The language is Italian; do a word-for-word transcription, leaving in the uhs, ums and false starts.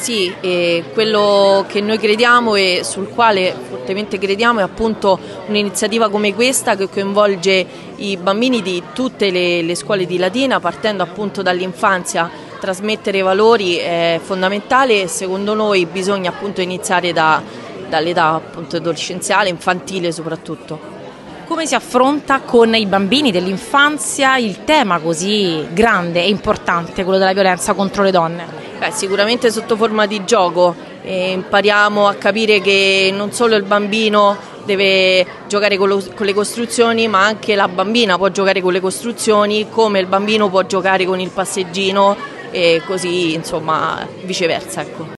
Sì, e quello che noi crediamo e sul quale fortemente crediamo è appunto un'iniziativa come questa che coinvolge i bambini di tutte le, le scuole di Latina, partendo appunto dall'infanzia. Trasmettere i valori è fondamentale e secondo noi bisogna appunto iniziare da, dall'età appunto adolescenziale, infantile soprattutto. Come si affronta con i bambini dell'infanzia il tema così grande e importante, quello della violenza contro le donne? Beh, sicuramente sotto forma di gioco, e impariamo a capire che non solo il bambino deve giocare con, lo, con le costruzioni, ma anche la bambina può giocare con le costruzioni, come il bambino può giocare con il passeggino e così insomma viceversa, ecco.